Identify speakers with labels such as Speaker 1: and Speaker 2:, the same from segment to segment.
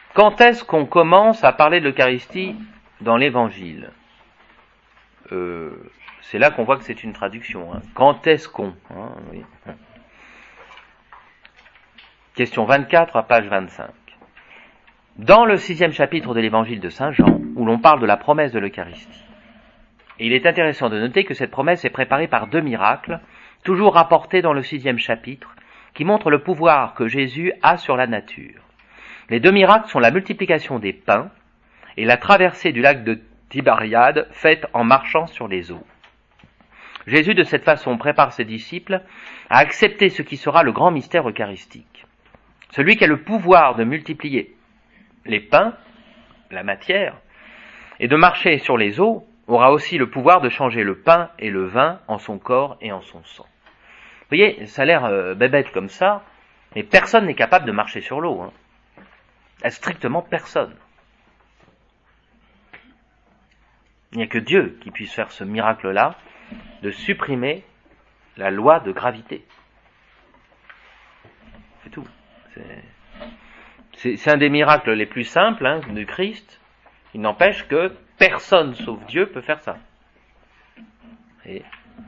Speaker 1: Quand est-ce qu'on commence à parler de l'Eucharistie dans l'Évangile? C'est là qu'on voit que c'est une traduction. Quand est-ce qu'on oui. Question 24 à page 25. Dans le 6e chapitre de l'Évangile de Saint Jean, où l'on parle de la promesse de l'Eucharistie, et il est intéressant de noter que cette promesse est préparée par 2 miracles, toujours rapportés dans le 6e chapitre, qui montrent le pouvoir que Jésus a sur la nature. Les 2 miracles sont la multiplication des pains et la traversée du lac de Tibériade faite en marchant sur les eaux. Jésus, de cette façon, prépare ses disciples à accepter ce qui sera le grand mystère eucharistique. Celui qui a le pouvoir de multiplier les pains, la matière, et de marcher sur les eaux, aura aussi le pouvoir de changer le pain et le vin en son corps et en son sang. Vous voyez, ça a l'air bébête comme ça, mais personne n'est capable de marcher sur l'eau. Strictement personne. Il n'y a que Dieu qui puisse faire ce miracle-là, de supprimer la loi de gravité. C'est tout. C'est un des miracles les plus simples du Christ. Il n'empêche que personne sauf Dieu peut faire ça. Et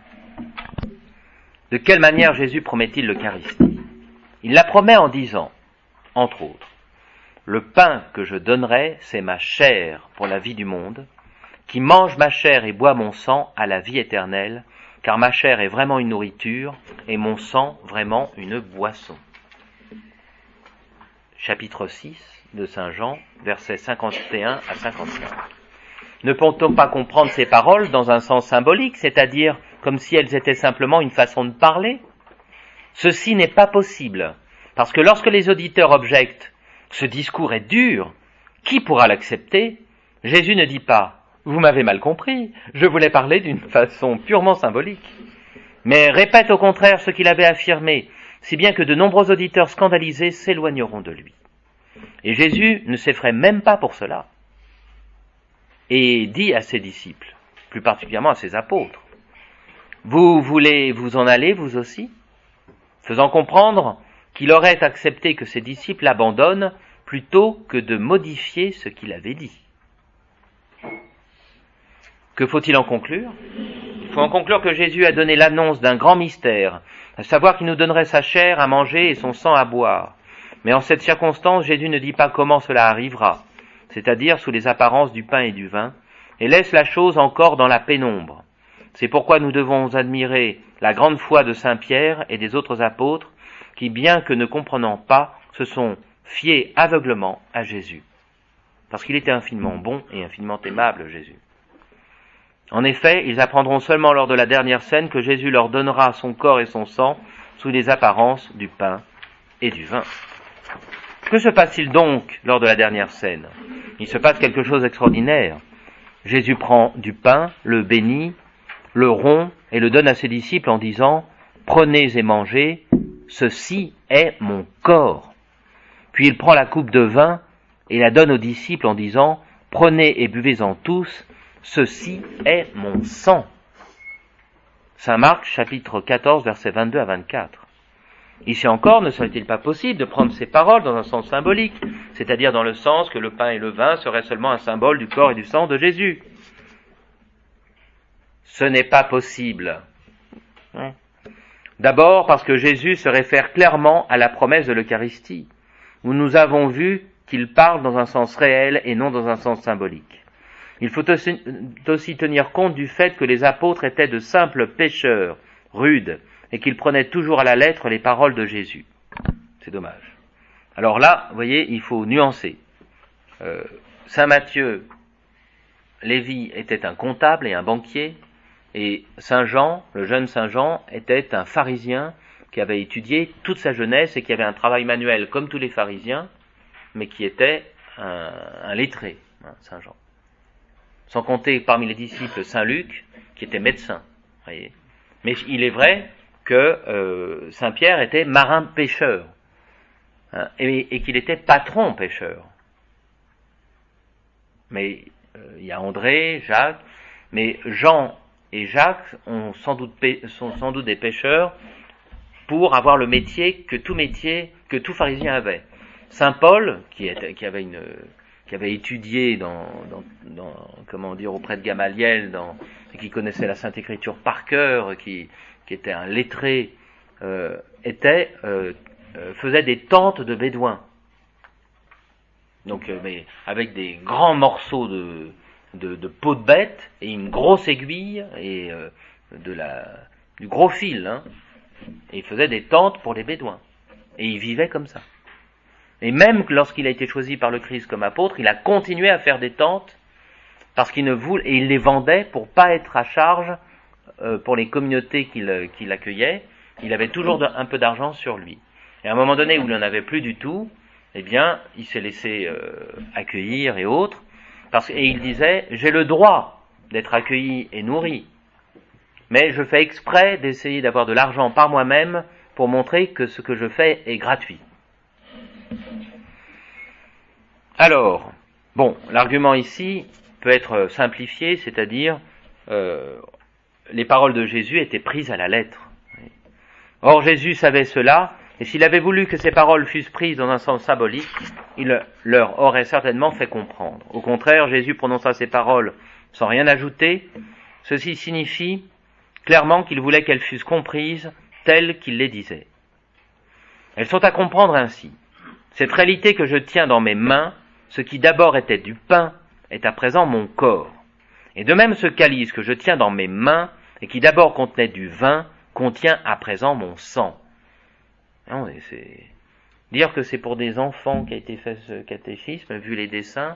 Speaker 1: de quelle manière Jésus promet-il l'Eucharistie? Il la promet en disant, entre autres, « Le pain que je donnerai, c'est ma chair pour la vie du monde. Qui mange ma chair et boit mon sang a la vie éternelle, car ma chair est vraiment une nourriture et mon sang vraiment une boisson. » Chapitre 6 de Saint Jean, versets 51 à 55. Ne peut-on pas comprendre ces paroles dans un sens symbolique, c'est-à-dire comme si elles étaient simplement une façon de parler? Ceci n'est pas possible, parce que lorsque les auditeurs objectent « ce discours est dur, qui pourra l'accepter ?» Jésus ne dit pas « vous m'avez mal compris, je voulais parler d'une façon purement symbolique », mais répète au contraire ce qu'il avait affirmé, si bien que de nombreux auditeurs scandalisés s'éloigneront de lui. Et Jésus ne s'effraie même pas pour cela, et dit à ses disciples, plus particulièrement à ses apôtres, « Vous voulez vous en aller, vous aussi ?» faisant comprendre qu'il aurait accepté que ses disciples l'abandonnent plutôt que de modifier ce qu'il avait dit. Que faut-il en conclure? Il faut en conclure que Jésus a donné l'annonce d'un grand mystère, à savoir qu'il nous donnerait sa chair à manger et son sang à boire. Mais en cette circonstance, Jésus ne dit pas comment cela arrivera, c'est-à-dire sous les apparences du pain et du vin, et laisse la chose encore dans la pénombre. C'est pourquoi nous devons admirer la grande foi de Saint Pierre et des autres apôtres, qui, bien que ne comprenant pas, se sont fiés aveuglement à Jésus. Parce qu'il était infiniment bon et infiniment aimable, Jésus. En effet, ils apprendront seulement lors de la dernière scène que Jésus leur donnera son corps et son sang sous les apparences du pain et du vin. Que se passe-t-il donc lors de la dernière scène? Il se passe quelque chose d'extraordinaire. Jésus prend du pain, le bénit, le rompt et le donne à ses disciples en disant « Prenez et mangez, ceci est mon corps. » Puis il prend la coupe de vin et la donne aux disciples en disant « Prenez et buvez-en tous, ceci est mon sang. » Saint Marc, chapitre 14, versets 22 à 24. Ici encore, ne serait-il pas possible de prendre ces paroles dans un sens symbolique, c'est-à-dire dans le sens que le pain et le vin seraient seulement un symbole du corps et du sang de Jésus? Ce n'est pas possible. D'abord parce que Jésus se réfère clairement à la promesse de l'Eucharistie, où nous avons vu qu'il parle dans un sens réel et non dans un sens symbolique. Il faut aussi tenir compte du fait que les apôtres étaient de simples pécheurs, rudes, et qu'ils prenaient toujours à la lettre les paroles de Jésus. C'est dommage. Alors là, vous voyez, il faut nuancer. Saint Matthieu, Lévi était un comptable et un banquier, et Saint Jean, le jeune Saint Jean, était un pharisien qui avait étudié toute sa jeunesse et qui avait un travail manuel comme tous les pharisiens, mais qui était un lettré, Saint Jean. Sans compter parmi les disciples Saint Luc, qui était médecin. Voyez. Mais il est vrai que Saint Pierre était marin pêcheur, et qu'il était patron pêcheur. Mais il y a André, Jacques, mais Jean et Jacques sont sans doute des pêcheurs pour avoir le métier que tout pharisien avait. Saint Paul, qui avait étudié auprès de Gamaliel, et qui connaissait la Sainte Écriture par cœur, qui était un lettré, faisait des tentes de bédouins. Donc, mais avec des grands morceaux de peau de bête et une grosse aiguille et du gros fil, hein. Et il faisait des tentes pour les bédouins. Et il vivait comme ça. Et même lorsqu'il a été choisi par le Christ comme apôtre, il a continué à faire des tentes parce qu'il ne voulait, et il les vendait pour pas être à charge pour les communautés qu'il accueillait. Il avait toujours un peu d'argent sur lui. Et à un moment donné où il n'en avait plus du tout, eh bien, il s'est laissé accueillir et autres, et il disait, j'ai le droit d'être accueilli et nourri, mais je fais exprès d'essayer d'avoir de l'argent par moi-même pour montrer que ce que je fais est gratuit. Alors, bon, l'argument ici peut être simplifié, c'est-à-dire les paroles de Jésus étaient prises à la lettre. Or, Jésus savait cela, et s'il avait voulu que ces paroles fussent prises dans un sens symbolique, il leur aurait certainement fait comprendre. Au contraire, Jésus prononça ces paroles sans rien ajouter. Ceci signifie clairement qu'il voulait qu'elles fussent comprises telles qu'il les disait. Elles sont à comprendre ainsi. Cette réalité que je tiens dans mes mains, ce qui d'abord était du pain, est à présent mon corps. Et de même ce calice que je tiens dans mes mains, et qui d'abord contenait du vin, contient à présent mon sang. Non, c'est dire que c'est pour des enfants qu'a été fait ce catéchisme, vu les dessins,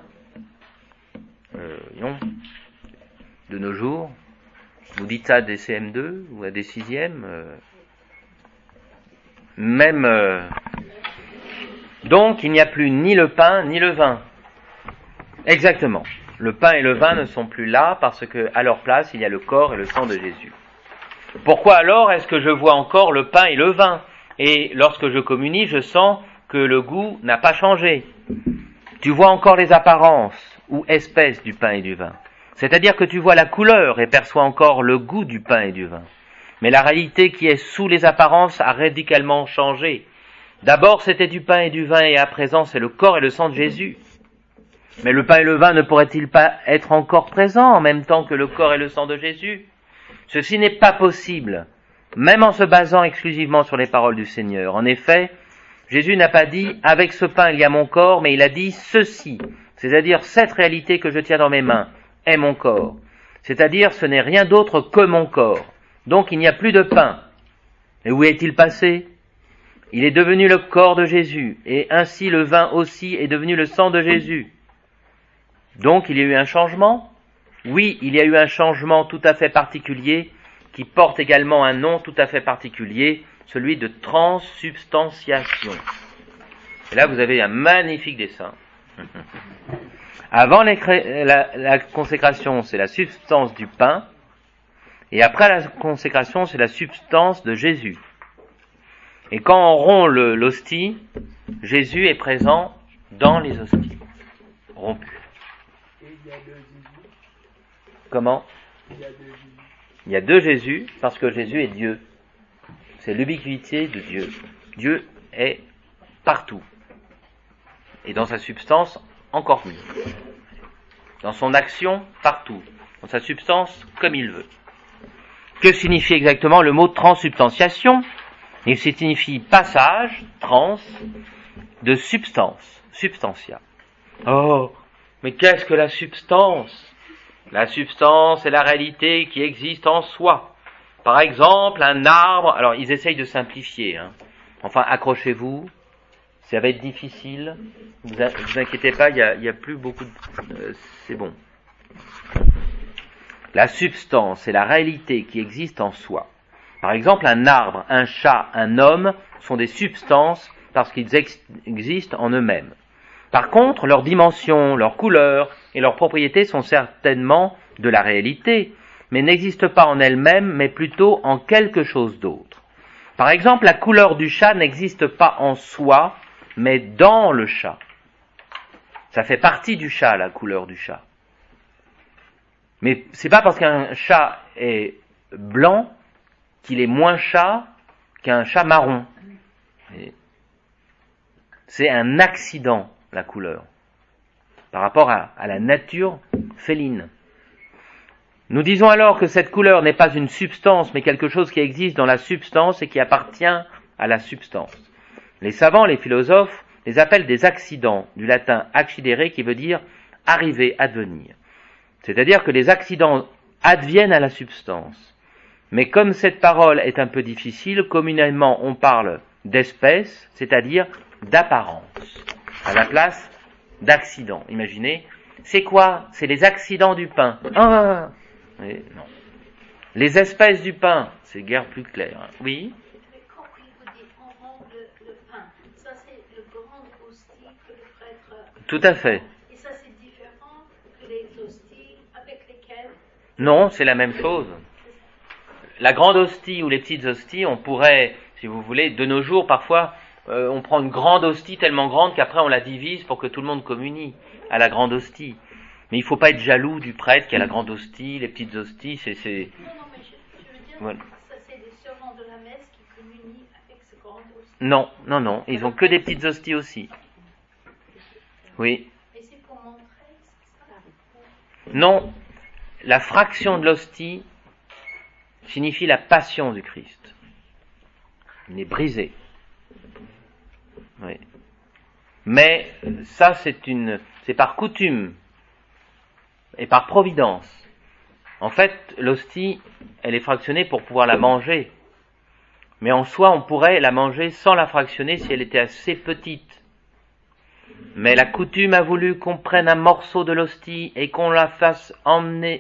Speaker 1: non, de nos jours. Vous dites ça à des CM2 ou à des 6e, donc il n'y a plus ni le pain ni le vin. Exactement. Le pain et le vin ne sont plus là parce que à leur place il y a le corps et le sang de Jésus. Pourquoi alors est-ce que je vois encore le pain et le vin? Et lorsque je communie, je sens que le goût n'a pas changé. Tu vois encore les apparences ou espèces du pain et du vin. C'est-à-dire que tu vois la couleur et perçois encore le goût du pain et du vin. Mais la réalité qui est sous les apparences a radicalement changé. D'abord c'était du pain et du vin et à présent c'est le corps et le sang de Jésus. Mais le pain et le vin ne pourraient-ils pas être encore présents en même temps que le corps et le sang de Jésus? Ceci n'est pas possible, même en se basant exclusivement sur les paroles du Seigneur. En effet, Jésus n'a pas dit « avec ce pain il y a mon corps », mais il a dit « ceci », c'est-à-dire cette réalité que je tiens dans mes mains est mon corps. C'est-à-dire ce n'est rien d'autre que mon corps. Donc il n'y a plus de pain. Et où est-il passé? Il est devenu le corps de Jésus, et ainsi le vin aussi est devenu le sang de Jésus. Donc il y a eu un changement? Oui, il y a eu un changement tout à fait particulier, qui porte également un nom tout à fait particulier, celui de transsubstantiation. Et là vous avez un magnifique dessin. Avant la consécration, c'est la substance du pain, et après la consécration, c'est la substance de Jésus. Et quand on rompt l'hostie, Jésus est présent dans les hosties rompues. Comment? Il y a deux Jésus, parce que Jésus est Dieu. C'est l'ubiquité de Dieu. Dieu est partout. Et dans sa substance, encore mieux. Dans son action, partout. Dans sa substance, comme il veut. Que signifie exactement le mot transsubstantiation? Il signifie passage, trans, de substance, substantia. Oh, mais qu'est-ce que la substance? La substance est la réalité qui existe en soi. Par exemple, un arbre, alors ils essayent de simplifier, hein. Enfin, accrochez-vous, ça va être difficile, vous inquiétez pas, il y a plus beaucoup de... c'est bon. La substance est la réalité qui existe en soi. Par exemple, un arbre, un chat, un homme sont des substances parce qu'ils existent en eux-mêmes. Par contre, leurs dimensions, leurs couleurs et leurs propriétés sont certainement de la réalité, mais n'existent pas en elles-mêmes, mais plutôt en quelque chose d'autre. Par exemple, la couleur du chat n'existe pas en soi, mais dans le chat. Ça fait partie du chat, la couleur du chat. Mais c'est pas parce qu'un chat est blanc qu'il est moins chat qu'un chat marron. C'est un accident, la couleur, par rapport à la nature féline. Nous disons alors que cette couleur n'est pas une substance, mais quelque chose qui existe dans la substance et qui appartient à la substance. Les savants, les philosophes, les appellent des accidents, du latin accidere, qui veut dire arriver, advenir. C'est-à-dire que les accidents adviennent à la substance. Mais comme cette parole est un peu difficile, communément on parle d'espèce, c'est-à-dire d'apparence, à la place d'accident. Imaginez, c'est quoi? C'est les accidents du pain. Ah, mais non. Les espèces du pain, c'est guère plus clair. Hein. Oui.
Speaker 2: Mais quand il vous dit on rend le pain, ça c'est le grand hostie que le prêtre.
Speaker 1: Tout à fait.
Speaker 2: Et ça c'est différent que les hosties avec lesquelles.
Speaker 1: Non, c'est la même chose. La grande hostie ou les petites hosties, on pourrait, si vous voulez, de nos jours, parfois, on prend une grande hostie tellement grande qu'après on la divise pour que tout le monde communie à la grande hostie. Mais il ne faut pas être jaloux du prêtre qui a la grande hostie, les petites hosties, c'est...
Speaker 2: Non, mais je veux dire,
Speaker 1: Voilà.
Speaker 2: ça c'est les servants de la messe qui communient avec ce grand hostie.
Speaker 1: Non, ils ont que des petites hosties aussi. Oui.
Speaker 2: Et c'est pour montrer, c'est ça?
Speaker 1: Non, la fraction de l'hostie signifie la passion du Christ. Il est brisé. Oui. Mais ça, c'est par coutume et par providence. En fait, l'hostie, elle est fractionnée pour pouvoir la manger. Mais en soi, on pourrait la manger sans la fractionner si elle était assez petite. Mais la coutume a voulu qu'on prenne un morceau de l'hostie et qu'on la fasse emmener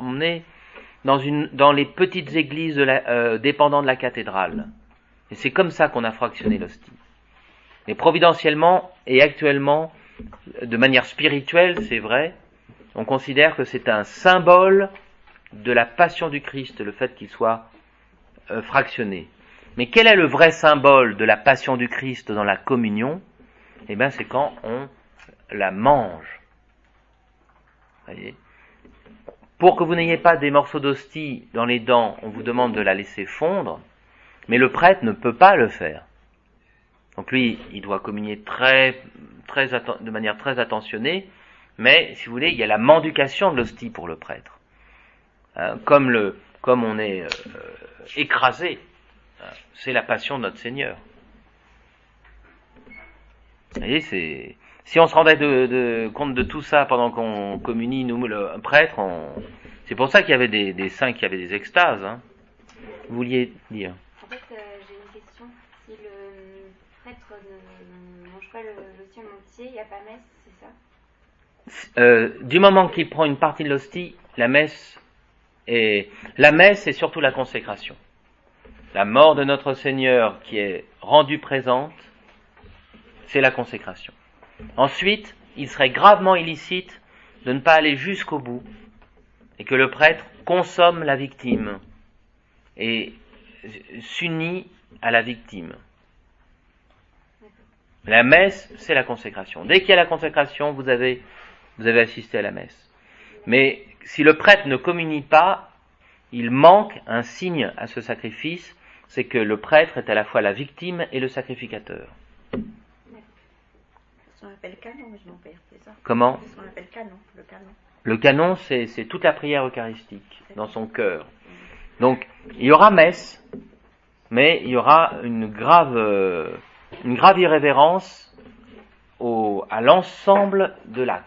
Speaker 1: dans les petites églises dépendant de la cathédrale. Et c'est comme ça qu'on a fractionné l'hostie. Mais providentiellement et actuellement, de manière spirituelle, c'est vrai, on considère que c'est un symbole de la passion du Christ, le fait qu'il soit fractionné. Mais quel est le vrai symbole de la passion du Christ dans la communion? Eh bien, c'est quand on la mange. Voyez. Pour que vous n'ayez pas des morceaux d'hostie dans les dents, on vous demande de la laisser fondre, mais le prêtre ne peut pas le faire. Donc lui, il doit communier de manière très attentionnée, mais si vous voulez, il y a la mendication de l'hostie pour le prêtre. Hein, comme on est écrasé, hein, c'est la passion de notre Seigneur. Vous voyez, si on se rendait compte de tout ça pendant qu'on communie, nous, le prêtre, c'est pour ça qu'il y avait des saints qui avaient des extases. Hein. Vous vouliez dire?
Speaker 3: En fait, j'ai une question. Si le prêtre ne mange pas l'hostie en entier, il n'y a pas messe, c'est ça?
Speaker 1: Du moment qu'il prend une partie de l'hostie, la messe est surtout la consécration. La mort de notre Seigneur qui est rendue présente, c'est la consécration. Ensuite, il serait gravement illicite de ne pas aller jusqu'au bout et que le prêtre consomme la victime et s'unit à la victime. La messe, c'est la consécration. Dès qu'il y a la consécration, vous avez assisté à la messe. Mais si le prêtre ne communie pas, il manque un signe à ce sacrifice, c'est que le prêtre est à la fois la victime et le sacrificateur.
Speaker 4: On appelle canon, je m'en perds, c'est ça?
Speaker 1: Comment?
Speaker 4: On appelle canon, le canon.
Speaker 1: Le canon, c'est toute la prière eucharistique, dans son cœur. Donc, il y aura messe, mais il y aura une grave irrévérence à l'ensemble de l'acte.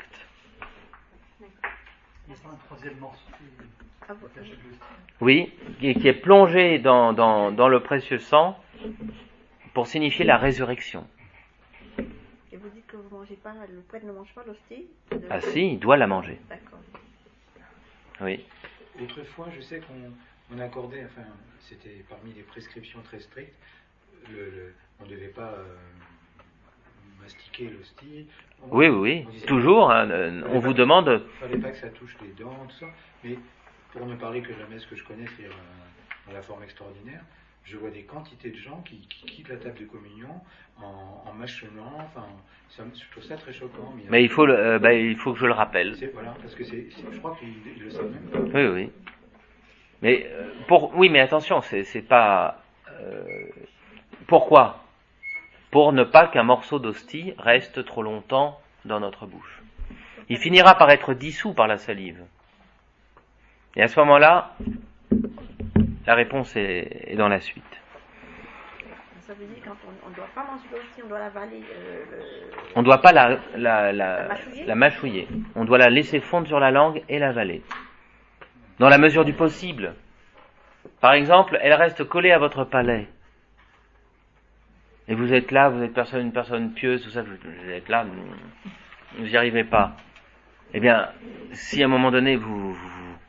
Speaker 5: Il y a pas un troisième morceau qui attaché de l'hostie.
Speaker 1: Oui, qui est plongé dans le précieux sang pour signifier la résurrection.
Speaker 4: Et vous dites que vous mangez pas, le prêtre ne mange pas l'hostie?
Speaker 1: Ah si, il doit la manger.
Speaker 4: D'accord.
Speaker 1: Oui.
Speaker 5: Autrefois, je sais qu'on accordait, enfin, c'était parmi les prescriptions très strictes, on ne devait pas mastiquer l'hostie.
Speaker 1: Oui. Toujours, hein, on vous demande...
Speaker 5: Il ne fallait pas que ça touche les dents, tout ça. Mais pour ne parler que de la messe que je connais, c'est-à-dire dans la forme extraordinaire, je vois des quantités de gens qui quittent la table de communion en mâchonnant, enfin, je trouve ça très choquant.
Speaker 1: Mais il faut que je le rappelle.
Speaker 5: Voilà, parce que je crois qu'ils le savent même pas.
Speaker 1: Oui. Mais mais attention, c'est pas. Pourquoi? pour ne pas qu'un morceau d'hostie reste trop longtemps dans notre bouche. Il finira par être dissous par la salive. Et à ce moment-là, la réponse est dans la suite.
Speaker 4: Ça veut dire quand on ne doit pas manger l'hostie, on doit l'avaler.
Speaker 1: On ne doit pas
Speaker 4: mâchouiller.
Speaker 1: la mâchouiller. On doit la laisser fondre sur la langue et l'avaler. Dans la mesure du possible. Par exemple, elle reste collée à votre palais. Et vous êtes là, vous êtes une personne pieuse, tout ça, vous êtes là, vous n'y arrivez pas. Eh bien, si à un moment donné vous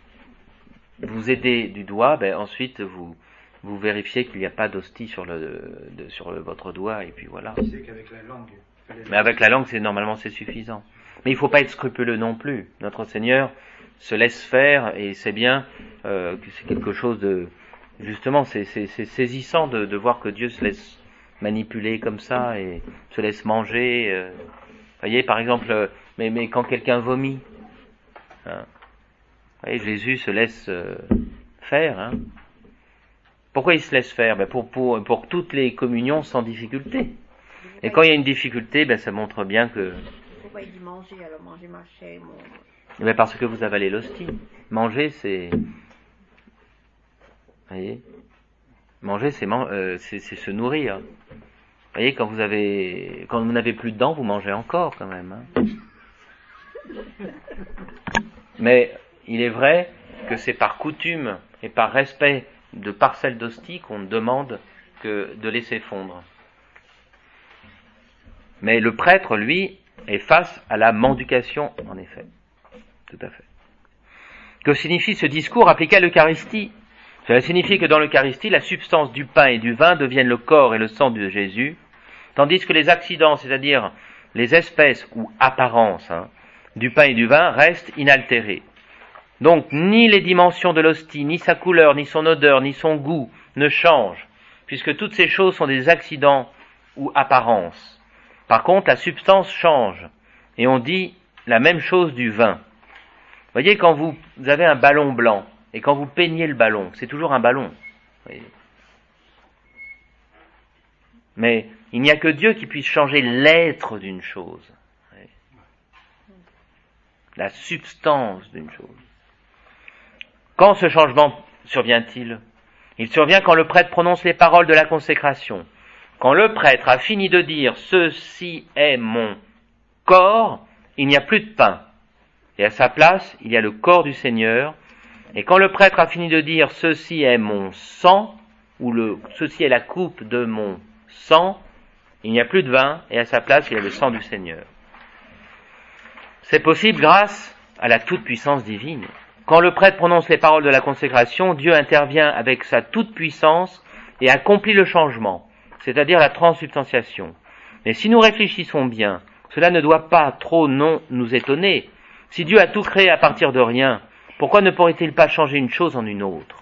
Speaker 1: aidez du doigt, ben ensuite vous vérifiez qu'il n'y a pas d'hostie sur votre doigt, et puis voilà.
Speaker 5: C'est qu'avec la langue.
Speaker 1: Mais avec la langue, normalement c'est suffisant. Mais il ne faut pas être scrupuleux non plus. Notre Seigneur se laisse faire, et c'est bien que c'est quelque chose de... Justement, c'est saisissant de voir que Dieu se laisse manipuler comme ça, et se laisse manger. Vous voyez, par exemple, mais quand quelqu'un vomit, hein, vous voyez, Jésus se laisse faire. Hein. Pourquoi il se laisse faire? Pour toutes les communions sans difficulté. Et quand il y a une difficulté, ça montre bien que...
Speaker 4: Pourquoi il dit manger, alors manger ma chair,
Speaker 1: parce que vous avalez l'hostie. Manger, c'est... Vous voyez, manger, c'est se nourrir. Vous voyez, quand vous n'avez plus de dents, vous mangez encore quand même. Hein. Mais il est vrai que c'est par coutume et par respect de parcelles d'hostie qu'on demande que de laisser fondre. Mais le prêtre, lui, est face à la mendication, en effet. Tout à fait. Que signifie ce discours appliqué à l'Eucharistie? Cela signifie que dans l'Eucharistie, la substance du pain et du vin deviennent le corps et le sang de Jésus, tandis que les accidents, c'est-à-dire les espèces ou apparences du pain et du vin, restent inaltérés. Donc, ni les dimensions de l'hostie, ni sa couleur, ni son odeur, ni son goût ne changent, puisque toutes ces choses sont des accidents ou apparences. Par contre, la substance change, et on dit la même chose du vin. Vous voyez, quand vous avez un ballon blanc, et quand vous peignez le ballon, c'est toujours un ballon. Voyez. Mais il n'y a que Dieu qui puisse changer l'être d'une chose. Voyez. La substance d'une chose. Quand ce changement survient-il? Il survient quand le prêtre prononce les paroles de la consécration. Quand le prêtre a fini de dire « Ceci est mon corps », il n'y a plus de pain. Et à sa place, il y a le corps du Seigneur. Et quand le prêtre a fini de dire « Ceci est mon sang », ou « Ceci est la coupe de mon sang », il n'y a plus de vin, et à sa place, il y a le sang du Seigneur. C'est possible grâce à la toute-puissance divine. Quand le prêtre prononce les paroles de la consécration, Dieu intervient avec sa toute-puissance et accomplit le changement, c'est-à-dire la transsubstantiation. Mais si nous réfléchissons bien, cela ne doit pas trop nous étonner. Si Dieu a tout créé à partir de rien, pourquoi ne pourrait-il pas changer une chose en une autre?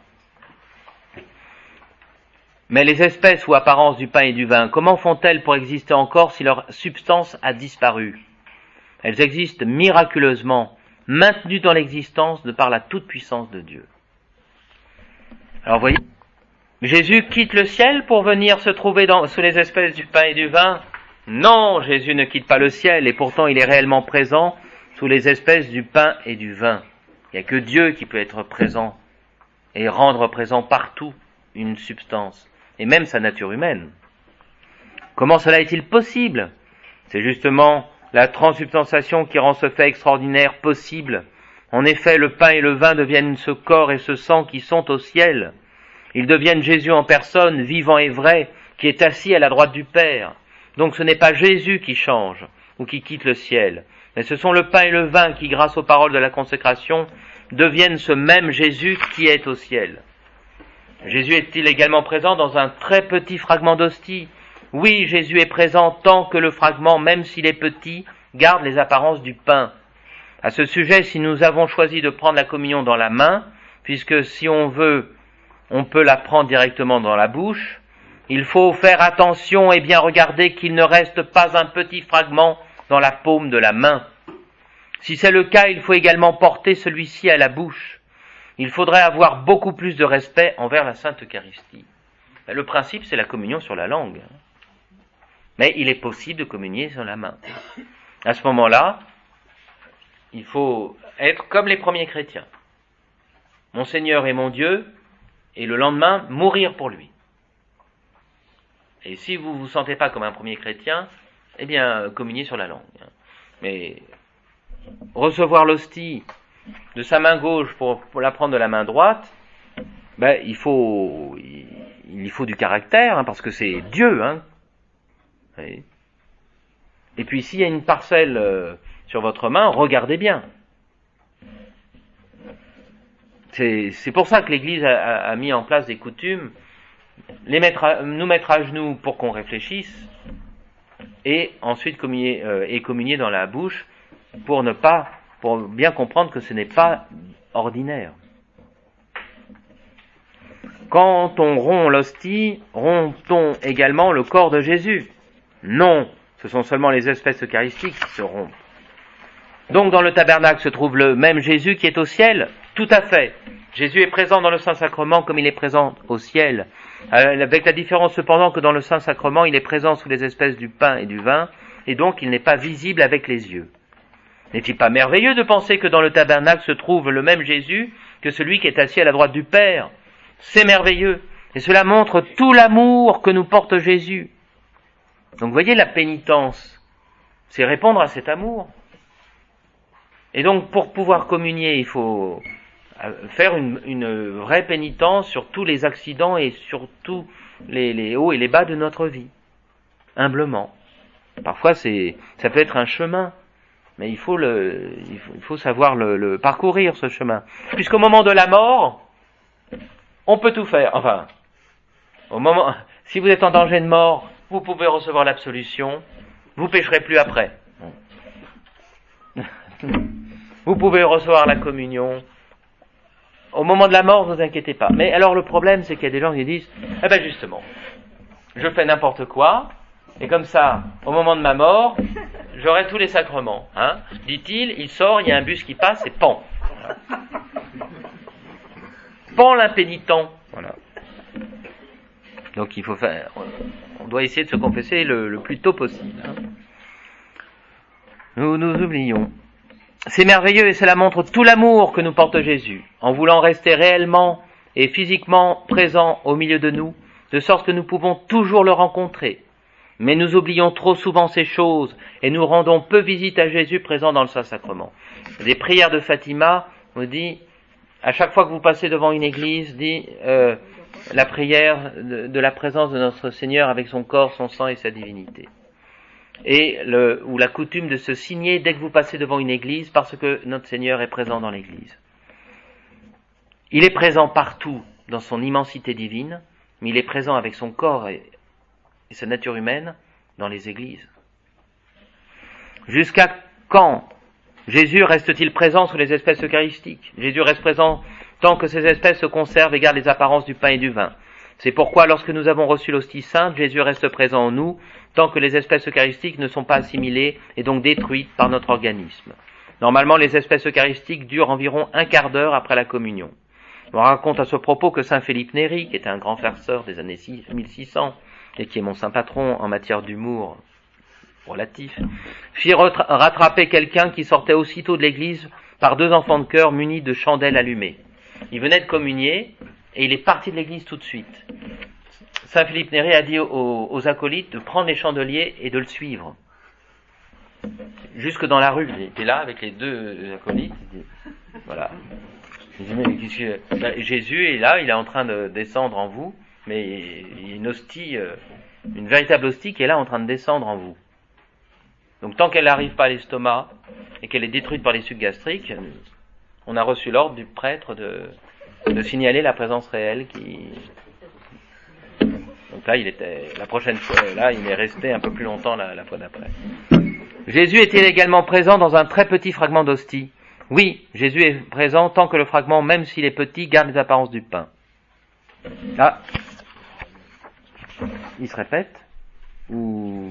Speaker 1: Mais les espèces ou apparences du pain et du vin, comment font-elles pour exister encore si leur substance a disparu? Elles existent miraculeusement, maintenues dans l'existence de par la toute-puissance de Dieu. Alors voyez, Jésus quitte le ciel pour venir se trouver sous les espèces du pain et du vin? Non, Jésus ne quitte pas le ciel, et pourtant il est réellement présent sous les espèces du pain et du vin. Il n'y a que Dieu qui peut être présent et rendre présent partout une substance, et même sa nature humaine. Comment cela est-il possible? C'est justement la transsubstantiation qui rend ce fait extraordinaire possible. En effet, le pain et le vin deviennent ce corps et ce sang qui sont au ciel. Ils deviennent Jésus en personne, vivant et vrai, qui est assis à la droite du Père. Donc ce n'est pas Jésus qui change ou qui quitte le ciel, mais ce sont le pain et le vin qui, grâce aux paroles de la consécration, deviennent ce même Jésus qui est au ciel. Jésus est-il également présent dans un très petit fragment d'hostie? Oui, Jésus est présent tant que le fragment, même s'il est petit, garde les apparences du pain. À ce sujet, si nous avons choisi de prendre la communion dans la main, puisque si on veut, on peut la prendre directement dans la bouche, il faut faire attention et bien regarder qu'il ne reste pas un petit fragment dans la paume de la main. Si c'est le cas, il faut également porter celui-ci à la bouche. Il faudrait avoir beaucoup plus de respect envers la Sainte Eucharistie. Le principe, c'est la communion sur la langue. Mais il est possible de communier sur la main. À ce moment-là, il faut être comme les premiers chrétiens. Mon Seigneur est mon Dieu, et le lendemain, mourir pour lui. Et si vous ne vous sentez pas comme un premier chrétien, eh bien, communiez sur la langue. Mais recevoir l'hostie de sa main gauche pour la prendre de la main droite, ben, il faut du caractère, parce que c'est Dieu. Et puis, s'il y a une parcelle sur votre main, regardez bien. C'est pour ça que l'Église a mis en place des coutumes, nous mettre à genoux pour qu'on réfléchisse, et ensuite communier dans la bouche pour bien comprendre que ce n'est pas ordinaire. Quand on rompt l'hostie, rompt-on également le corps de Jésus? Non, ce sont seulement les espèces eucharistiques qui se rompent. Donc dans le tabernacle se trouve le même Jésus qui est au ciel? Tout à fait. Jésus est présent dans le Saint-Sacrement comme il est présent au ciel, avec la différence cependant que dans le Saint-Sacrement il est présent sous les espèces du pain et du vin, et donc il n'est pas visible avec les yeux. N'est-il pas merveilleux de penser que dans le tabernacle se trouve le même Jésus que celui qui est assis à la droite du Père? C'est merveilleux, et cela montre tout l'amour que nous porte Jésus. Donc vous voyez, la pénitence, c'est répondre à cet amour. Et donc pour pouvoir communier, il faut faire une vraie pénitence sur tous les accidents et sur tous les hauts et les bas de notre vie, humblement. Parfois ça peut être un chemin, mais il faut savoir le parcourir, ce chemin. Puisqu'au moment de la mort, on peut tout faire. Enfin, si vous êtes en danger de mort, vous pouvez recevoir l'absolution, vous pécherez plus après. Vous pouvez recevoir la communion. Au moment de la mort, ne vous inquiétez pas. Mais alors le problème, c'est qu'il y a des gens qui disent, eh ben justement, je fais n'importe quoi, et comme ça, au moment de ma mort, j'aurai tous les sacrements. Dit-il, il sort, il y a un bus qui passe, et pan. Voilà. Pan l'impénitent. Voilà. Donc on doit essayer de se confesser le plus tôt possible. Nous oublions. C'est merveilleux et cela montre tout l'amour que nous porte Jésus, en voulant rester réellement et physiquement présent au milieu de nous, de sorte que nous pouvons toujours le rencontrer. Mais nous oublions trop souvent ces choses et nous rendons peu visite à Jésus présent dans le Saint-Sacrement. Les prières de Fatima nous dit, à chaque fois que vous passez devant une église, la prière de la présence de notre Seigneur avec son corps, son sang et sa divinité. Ou la coutume de se signer dès que vous passez devant une église parce que notre Seigneur est présent dans l'église. Il est présent partout dans son immensité divine, mais il est présent avec son corps et sa nature humaine dans les églises. Jusqu'à quand Jésus reste-t-il présent sous les espèces eucharistiques? Jésus reste présent tant que ces espèces se conservent et gardent les apparences du pain et du vin. C'est pourquoi, lorsque nous avons reçu l'hostie sainte, Jésus reste présent en nous, tant que les espèces eucharistiques ne sont pas assimilées et donc détruites par notre organisme. Normalement, les espèces eucharistiques durent environ un quart d'heure après la communion. On raconte à ce propos que saint Philippe Néri, qui était un grand farceur des années 1600, et qui est mon saint patron en matière d'humour relatif, fit rattraper quelqu'un qui sortait aussitôt de l'église par 2 enfants de chœur munis de chandelles allumées. Il venait de communier, et il est parti de l'église tout de suite. Saint Philippe Néri a dit aux acolytes de prendre les chandeliers et de le suivre. Jusque dans la rue, il était là avec les 2 acolytes. Il dit, voilà. Il dit, mais Jésus est là, il est en train de descendre en vous, mais il y a une hostie, une véritable hostie qui est là en train de descendre en vous. Donc tant qu'elle n'arrive pas à l'estomac et qu'elle est détruite par les sucs gastriques, on a reçu l'ordre du prêtre de signaler la présence réelle qui... Donc là, la prochaine fois, là, il est resté un peu plus longtemps la fois d'après. Jésus est-il également présent dans un très petit fragment d'hostie? Oui, Jésus est présent tant que le fragment, même s'il est petit, garde les apparences du pain. Ah, il se répète? Ou...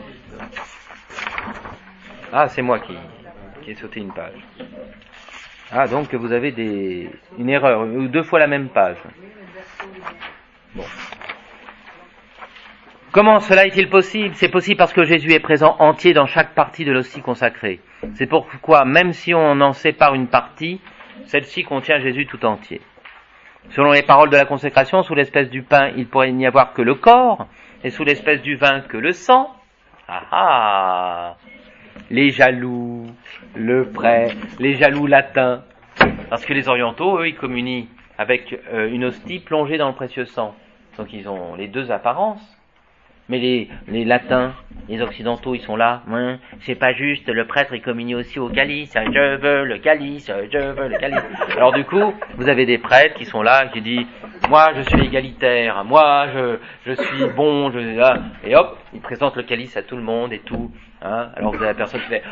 Speaker 1: Ah, c'est moi qui ai sauté une page. Ah, donc vous avez une erreur, ou 2 fois la même page. Bon. Comment cela est-il possible? C'est possible parce que Jésus est présent entier dans chaque partie de l'hostie consacrée. C'est pourquoi, même si on en sépare une partie, celle-ci contient Jésus tout entier. Selon les paroles de la consécration, sous l'espèce du pain, il pourrait n'y avoir que le corps, et sous l'espèce du vin, que le sang. Ah ah! Les jaloux, les jaloux latins. Parce que les orientaux, eux, ils communient avec une hostie plongée dans le précieux sang. Donc ils ont les deux apparences. Mais les latins, les occidentaux, ils sont là. C'est pas juste, le prêtre il communie aussi au calice. Je veux le calice, je veux le calice. Alors du coup, vous avez des prêtres qui sont là, qui disent, moi je suis égalitaire, moi je suis bon, et hop, ils présentent le calice à tout le monde et tout. Hein. Alors vous avez la personne qui fait,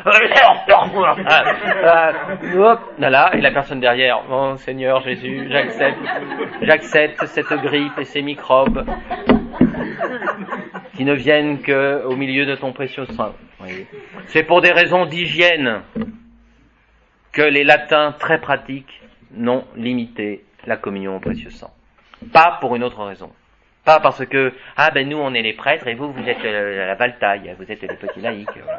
Speaker 1: hop, là, et la personne derrière, oh Seigneur Jésus, j'accepte cette grippe et ces microbes qui ne viennent qu'au milieu de ton précieux sang. Oui. C'est pour des raisons d'hygiène que les latins très pratiques n'ont limité la communion au précieux sang. Pas pour une autre raison. Pas parce que, nous on est les prêtres et vous êtes la valtaille, vous êtes les petits laïcs. Voilà.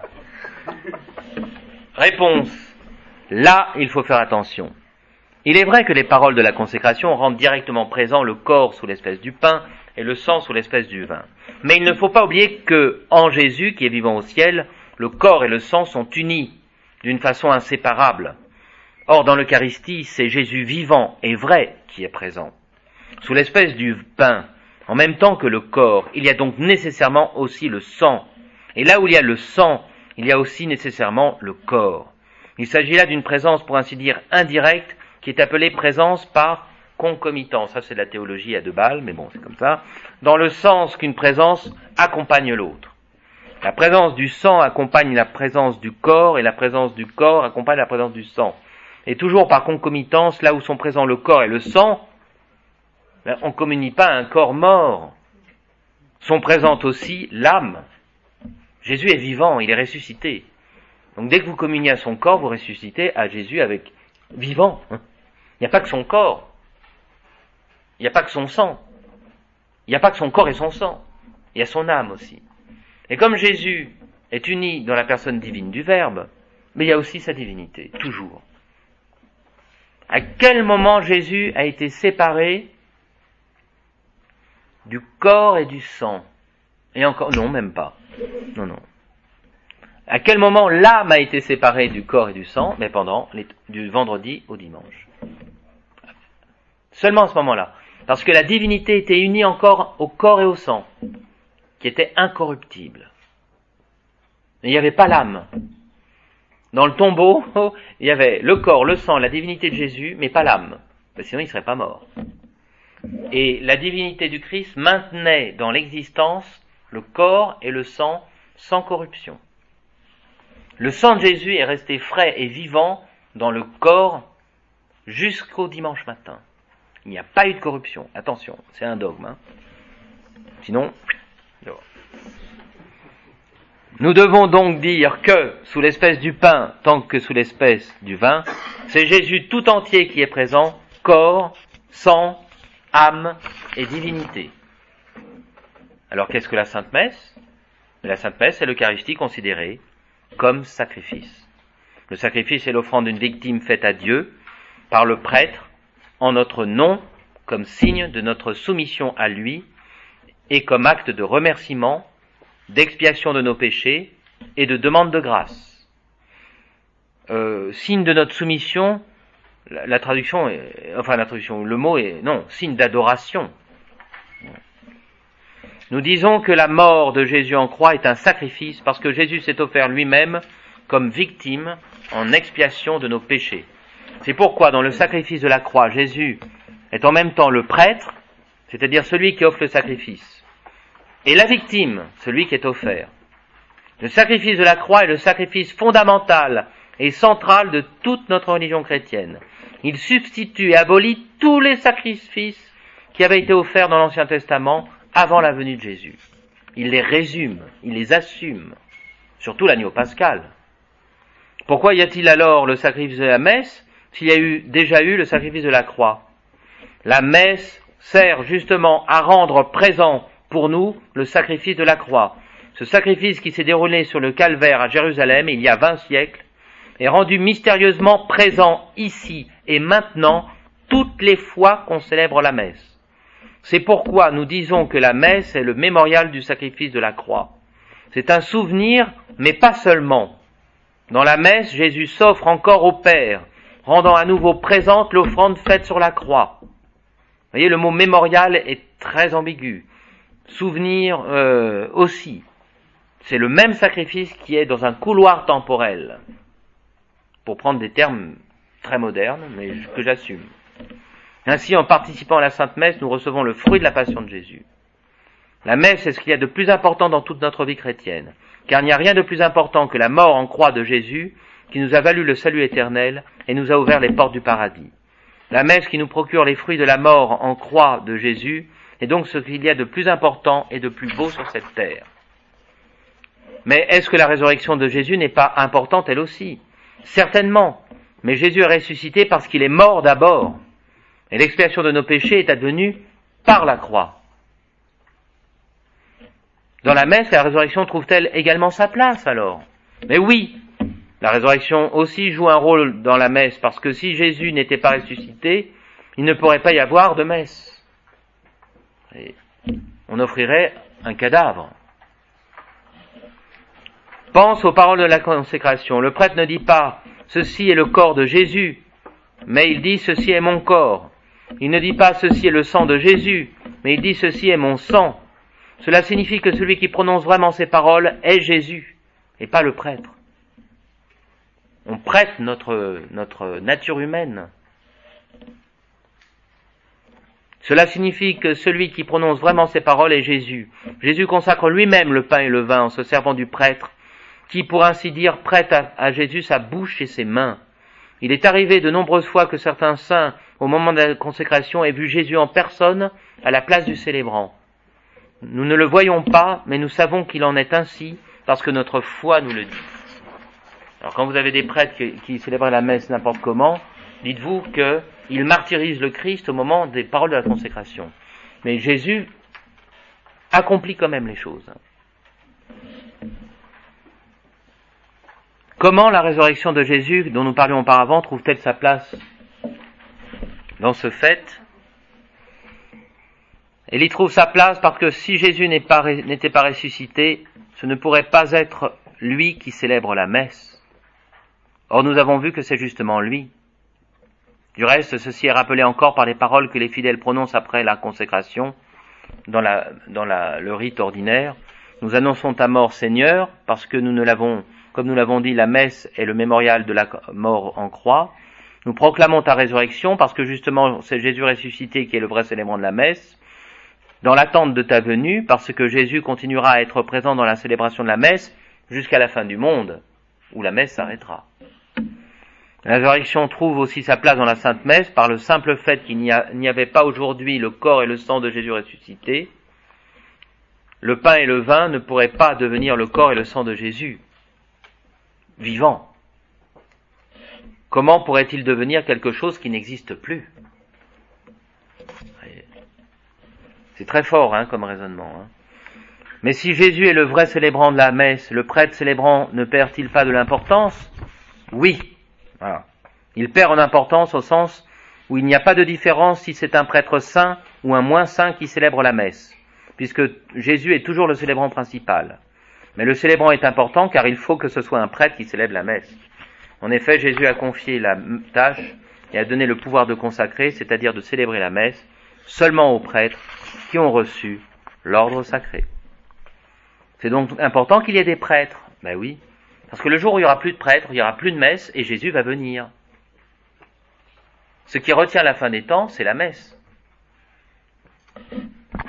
Speaker 1: Réponse. Là, il faut faire attention. Il est vrai que les paroles de la consécration rendent directement présent le corps sous l'espèce du pain et le sang sous l'espèce du vin. Mais il ne faut pas oublier que, en Jésus, qui est vivant au ciel, le corps et le sang sont unis d'une façon inséparable. Or, dans l'Eucharistie, c'est Jésus vivant et vrai qui est présent. Sous l'espèce du pain, en même temps que le corps, il y a donc nécessairement aussi le sang. Et là où il y a le sang, il y a aussi nécessairement le corps. Il s'agit là d'une présence, pour ainsi dire, indirecte, qui est appelée présence par concomitance. Ça, c'est de la théologie à deux balles, mais bon, c'est comme ça. Dans le sens qu'une présence accompagne l'autre. La présence du sang accompagne la présence du corps, et la présence du corps accompagne la présence du sang. Et toujours par concomitance, là où sont présents le corps et le sang, on ne communie pas un corps mort. Sont présentes aussi l'âme. Jésus est vivant, il est ressuscité. Donc dès que vous communiez à son corps, vous ressuscitez à Jésus avec vivant. Il n'y a pas que son corps. Il n'y a pas que son sang. Il n'y a pas que son corps et son sang. Il y a son âme aussi. Et comme Jésus est uni dans la personne divine du Verbe, mais il y a aussi sa divinité, toujours. À quel moment Jésus a été séparé du corps et du sang? Et encore, non, même pas. Non. À quel moment l'âme a été séparée du corps et du sang? Mais du vendredi au dimanche. Seulement à ce moment-là. Parce que la divinité était unie encore au corps et au sang, qui étaient incorruptibles. Mais il n'y avait pas l'âme. Dans le tombeau, il y avait le corps, le sang, la divinité de Jésus, mais pas l'âme. Sinon, il ne serait pas mort. Et la divinité du Christ maintenait dans l'existence le corps et le sang sans corruption. Le sang de Jésus est resté frais et vivant dans le corps jusqu'au dimanche matin. Il n'y a pas eu de corruption. Attention, c'est un dogme. Hein. Sinon, nous devons donc dire que, sous l'espèce du pain, tant que sous l'espèce du vin, c'est Jésus tout entier qui est présent, corps, sang, âme et divinité. Alors qu'est-ce que la Sainte Messe? La Sainte Messe, c'est l'Eucharistie considérée comme sacrifice. Le sacrifice est l'offrande d'une victime faite à Dieu par le prêtre en notre nom, comme signe de notre soumission à lui et comme acte de remerciement, d'expiation de nos péchés et de demande de grâce. Signe de notre soumission, le mot est, signe d'adoration. Nous disons que la mort de Jésus en croix est un sacrifice parce que Jésus s'est offert lui-même comme victime en expiation de nos péchés. C'est pourquoi dans le sacrifice de la croix, Jésus est en même temps le prêtre, c'est-à-dire celui qui offre le sacrifice, et la victime, celui qui est offert. Le sacrifice de la croix est le sacrifice fondamental et central de toute notre religion chrétienne. Il substitue et abolit tous les sacrifices qui avaient été offerts dans l'Ancien Testament avant la venue de Jésus. Il les résume, il les assume, surtout l'agneau pascal. Pourquoi y a-t-il alors le sacrifice de la messe s'il y a déjà eu le sacrifice de la croix? La messe sert justement à rendre présent pour nous le sacrifice de la croix. Ce sacrifice qui s'est déroulé sur le calvaire à Jérusalem il y a 20 siècles est rendu mystérieusement présent ici et maintenant toutes les fois qu'on célèbre la messe. C'est pourquoi nous disons que la messe est le mémorial du sacrifice de la croix. C'est un souvenir, mais pas seulement. Dans la messe, Jésus s'offre encore au Père, rendant à nouveau présente l'offrande faite sur la croix. Vous voyez, le mot mémorial est très ambigu. Souvenir aussi. C'est le même sacrifice qui est dans un couloir temporel. Pour prendre des termes très modernes, mais que j'assume. Ainsi, en participant à la Sainte Messe, nous recevons le fruit de la passion de Jésus. La messe est ce qu'il y a de plus important dans toute notre vie chrétienne, car il n'y a rien de plus important que la mort en croix de Jésus, qui nous a valu le salut éternel et nous a ouvert les portes du paradis. La messe qui nous procure les fruits de la mort en croix de Jésus est donc ce qu'il y a de plus important et de plus beau sur cette terre. Mais est-ce que la résurrection de Jésus n'est pas importante elle aussi ? Certainement, mais Jésus est ressuscité parce qu'il est mort d'abord, et l'expiation de nos péchés est advenue par la croix. Dans la messe, la résurrection trouve-t-elle également sa place alors ? Mais oui, la résurrection aussi joue un rôle dans la messe, parce que si Jésus n'était pas ressuscité, il ne pourrait pas y avoir de messe. Et on offrirait un cadavre. Pense aux paroles de la consécration. Le prêtre ne dit pas « Ceci est le corps de Jésus », mais il dit « Ceci est mon corps ». Il ne dit pas « Ceci est le sang de Jésus », mais il dit « Ceci est mon sang ». Cela signifie que celui qui prononce vraiment ces paroles est Jésus, et pas le prêtre. On prête notre nature humaine. Cela signifie que celui qui prononce vraiment ces paroles est Jésus. Jésus consacre lui-même le pain et le vin en se servant du prêtre, qui, pour ainsi dire, prête à Jésus sa bouche et ses mains. Il est arrivé de nombreuses fois que certains saints, au moment de la consécration, aient vu Jésus en personne à la place du célébrant. Nous ne le voyons pas, mais nous savons qu'il en est ainsi, parce que notre foi nous le dit. Alors quand vous avez des prêtres qui célébrent la messe n'importe comment, dites-vous qu'ils martyrisent le Christ au moment des paroles de la consécration. Mais Jésus accomplit quand même les choses. Comment la résurrection de Jésus, dont nous parlions auparavant, trouve-t-elle sa place dans ce fait ? Elle y trouve sa place parce que si Jésus n'était pas ressuscité, ce ne pourrait pas être lui qui célèbre la messe. Or nous avons vu que c'est justement lui. Du reste, ceci est rappelé encore par les paroles que les fidèles prononcent après la consécration dans le rite ordinaire. Nous annonçons ta mort, Seigneur, parce que comme nous l'avons dit, la messe est le mémorial de la mort en croix. Nous proclamons ta résurrection parce que justement c'est Jésus ressuscité qui est le vrai célébrant de la messe. Dans l'attente de ta venue, parce que Jésus continuera à être présent dans la célébration de la messe jusqu'à la fin du monde, où la messe s'arrêtera. La résurrection trouve aussi sa place dans la Sainte Messe par le simple fait qu'il n'y avait pas aujourd'hui le corps et le sang de Jésus ressuscité. Le pain et le vin ne pourraient pas devenir le corps et le sang de Jésus vivant. Comment pourrait-il devenir quelque chose qui n'existe plus ? C'est très fort comme raisonnement. Mais si Jésus est le vrai célébrant de la messe, le prêtre célébrant ne perd-il pas de l'importance ? Oui. Voilà. Il perd en importance au sens où il n'y a pas de différence si c'est un prêtre saint ou un moins saint qui célèbre la messe, puisque Jésus est toujours le célébrant principal. Mais le célébrant est important car il faut que ce soit un prêtre qui célèbre la messe. En effet, Jésus a confié la tâche et a donné le pouvoir de consacrer, c'est-à-dire de célébrer la messe, seulement aux prêtres qui ont reçu l'ordre sacré. C'est donc important qu'il y ait des prêtres. Ben oui, parce que le jour où il n'y aura plus de prêtres, il n'y aura plus de messe et Jésus va venir. Ce qui retient la fin des temps, c'est la messe.